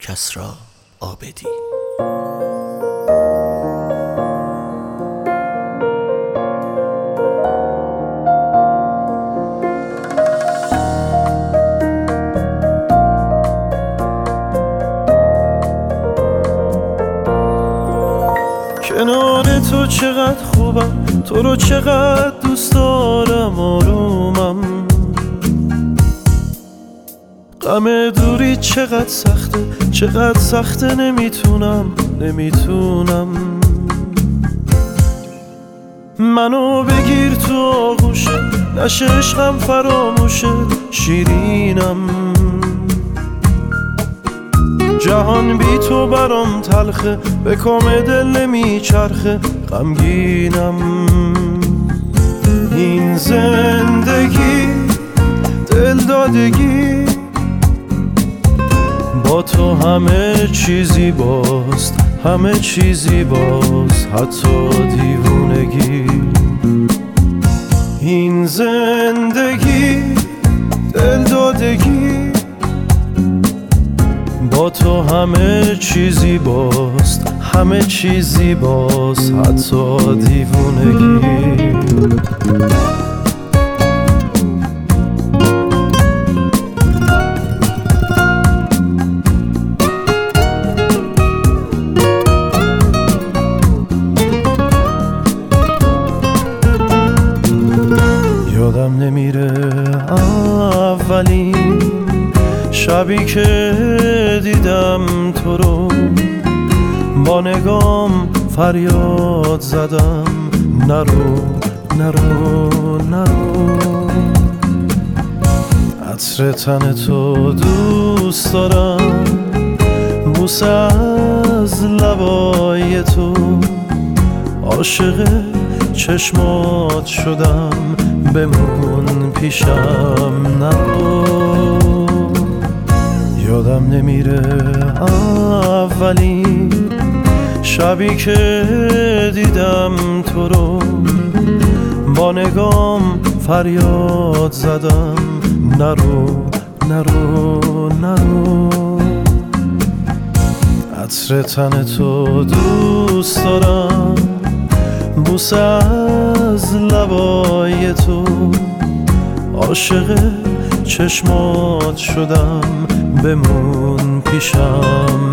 کسری عابدی. کنار تو چقدر خوبم، تو رو چقدر دوست دارم، آرومم. غم دوری چقدر سخته، چقدر سخته، نمیتونم منو بگیر تو آغوشت، نشه عشقم فراموشت، شیرینم. جهان بی تو برام تلخه، به کام دل نمیچرخه، غمگینم. این زندگی دلدادگی، با تو همه چیزی باست، همه چیزی باز، حتی دیوونگی. این زندگی دلدادگی، با تو همه چیزی باست، همه چیزی باز، حتی دیوونگی. یادم نمیره اولین شبی که دیدم تو رو، با نگام فریاد زدم نرو نرو نرو. عطر تن تو دوست دارم، بوسه از لبای تو، عاشق چشمات شدم، بمون پیشم نرو. یادم نمیره اولین شبی که دیدم تو رو، با نگام فریاد زدم نرو نرو نرو. عطر تن تو دوست دارم، بوسه از لبای تو، عاشق چشمات شدم، بمون پیشم